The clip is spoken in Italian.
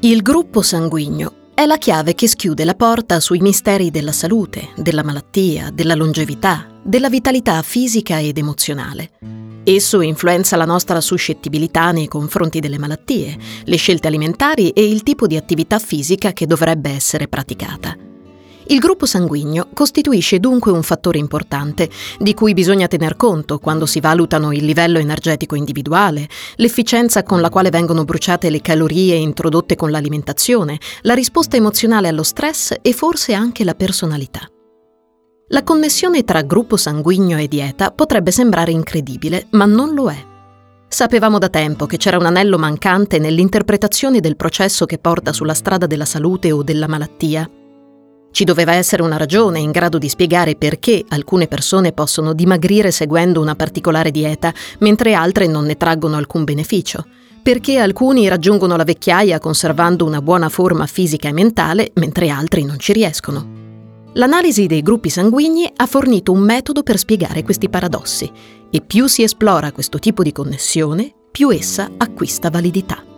Il gruppo sanguigno è la chiave che schiude la porta sui misteri della salute, della malattia, della longevità, della vitalità fisica ed emozionale. Esso influenza la nostra suscettibilità nei confronti delle malattie, le scelte alimentari e il tipo di attività fisica che dovrebbe essere praticata. Il gruppo sanguigno costituisce dunque un fattore importante di cui bisogna tener conto quando si valutano il livello energetico individuale, l'efficienza con la quale vengono bruciate le calorie introdotte con l'alimentazione, la risposta emozionale allo stress e forse anche la personalità. La connessione tra gruppo sanguigno e dieta potrebbe sembrare incredibile, ma non lo è. Sapevamo da tempo che c'era un anello mancante nell'interpretazione del processo che porta sulla strada della salute o della malattia. Ci doveva essere una ragione in grado di spiegare perché alcune persone possono dimagrire seguendo una particolare dieta, mentre altre non ne traggono alcun beneficio. Perché alcuni raggiungono la vecchiaia conservando una buona forma fisica e mentale, mentre altri non ci riescono. L'analisi dei gruppi sanguigni ha fornito un metodo per spiegare questi paradossi, e più si esplora questo tipo di connessione, più essa acquista validità.